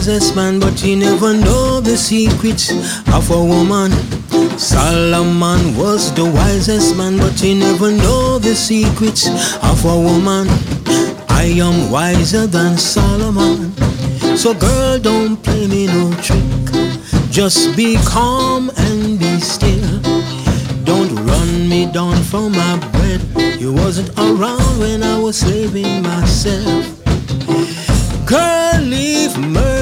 wisest man, but he never know the secrets of a woman. Solomon was the wisest man, but he never know the secrets of a woman. I am wiser than Solomon, so girl, don't play me no trick. Just be calm and be still. Don't run me down for my bread. You wasn't around when I was saving myself. Girl, leave me